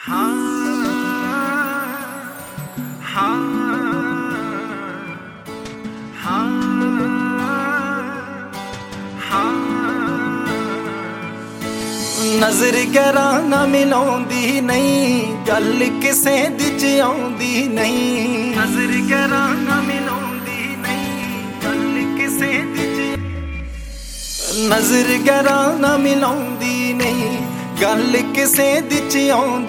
नजर गैरां ना मिलाउंदी नहीं, गल किसे दी च आउंदी नहीं। नजर गैरां ना मिलाउंदी नहीं, गल किसे दी च। नजर गैरां ना मिलाउंदी नहीं, गल किसे दी च आउंदी